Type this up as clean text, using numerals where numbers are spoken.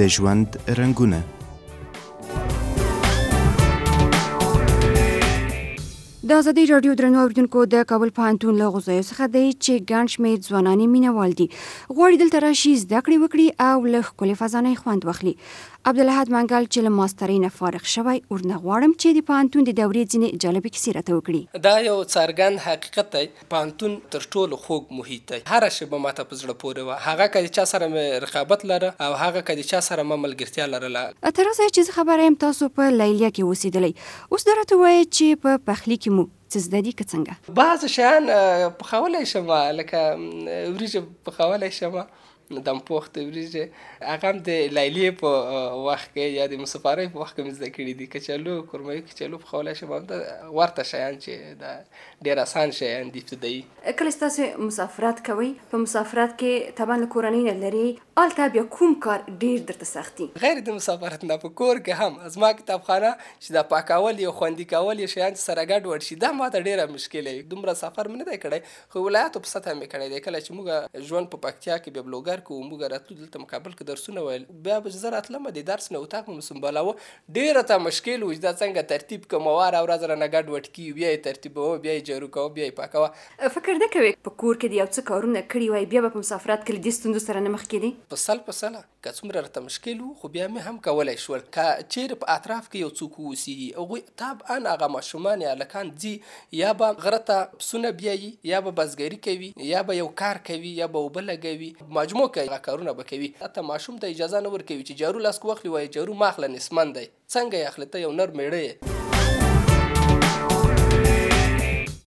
د ژوند رنګونه. د ازادي راډیو درنو اوریدونکو د کابل پوهنتون له غوزیو څخه دی چې ګڼ شمېر ځوانانې مینهوال دي، غواړي دلته راشي، زده کړې وکړي او له ښکلې فضا خوند واخلي. عبدالاحد منګل چې له ماسترۍ نه فارغ شوی، ورنه غواړم چې د پوهنتون د دورې ځینې جالبې کیسې راته وکړي. دا یو څرګند حقیقت دی، پوهنتون تر ټولو خوږ محیط دی. هره شیبه ماته په زړه پورې وه، هغه که د چا سره مې رقابت لره او هغه که د چا سره مې ملګرتیا لرله. تر اوسه چې زه خبره یم تاسو په لیلیه کې اوسېدلی، اوس دا راته ووایئ چې په پخلي کې مو څه زده دي که څنګه؟ بعض شیان پخولی شم، لکه وریجې پخولی شم، دم پخت وریجې، هغه هم د لیلیې په وخت کې یا د مسافرۍ په وخت کې مې زده کړي دي. کچالو، کورمایي کچالو پخولی شم، هم د ورته شیان چې د ډېر اسان شیان دي ابتدایي. کله چې تاسو مسافرت کوئ، په مسافرت کې طبعا له کورنۍ نه لرې، هلته بیا کوم کار ډېر درته سخت دي؟ غیر د مسافرت نه په کور کې هم زما کتابخانه چې د پاکول یا خوندي کول یا شیان چې سره ګډوډ شي، دا ماته ډېره مشکله وي. دومره سفر مې نه دی کړی، خو ولایاتو په سطحه مې کړی دی. کله چې موږ ژوند په پکتیا کې بیا بلوګر کوو، موږ راتلو دلته مقابل کې درسونه ویل، بیا به زه راتلم د درس نه اتاق مې سنبالاوه، ډېره ته مشکل و چې دا څنګه ترتیب کړم، واره ورځ رانه ګډوډ کېږي، بیا یې ترتیبوه، بیا یې جارو کوه، بیا یې پاکوه. فکر نه کوې په کور کې د یو څه کارونه کړي وای، بیا به په مسافرت کې له دې ستونزو سره نه مخ کېدې؟ په سله که څومره راته مشکل و، خو بیا مې هم کولی شول. که چیرې په اطراف کې یو څوک واوسېږي، هغوی طبعا هغه ماشومان یا هلکان ځي، یا به غره ته پسونه بیایي، یا به بزګري کوي، یا به یو کار کوي، یا به اوبه لګوي، مجموع کې هغه کارونه به کوي. حتی ماشوم ته اجازه نه ورکوي چې جارو لاس کې واخلي، وایي جارو مه اخله، نسمن دی. څنګه یې اخلي؟ ته یو نر میړه یې.